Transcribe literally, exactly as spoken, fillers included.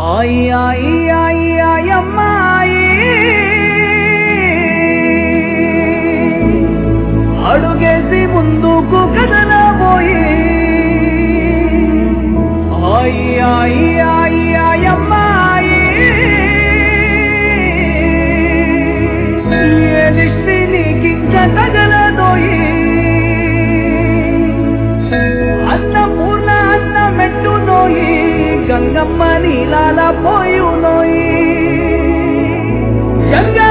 आई आई आई आई अम्माई అడుగేసి ముందుకు కదలబోయి आई आई आई आई अम्माई ये दृष्टि నీకింక తగలదోయి అన్నపూర్ణ అన్న మెట్టునోయి గంగమ్మ నీలాల పోయునోయి గంగ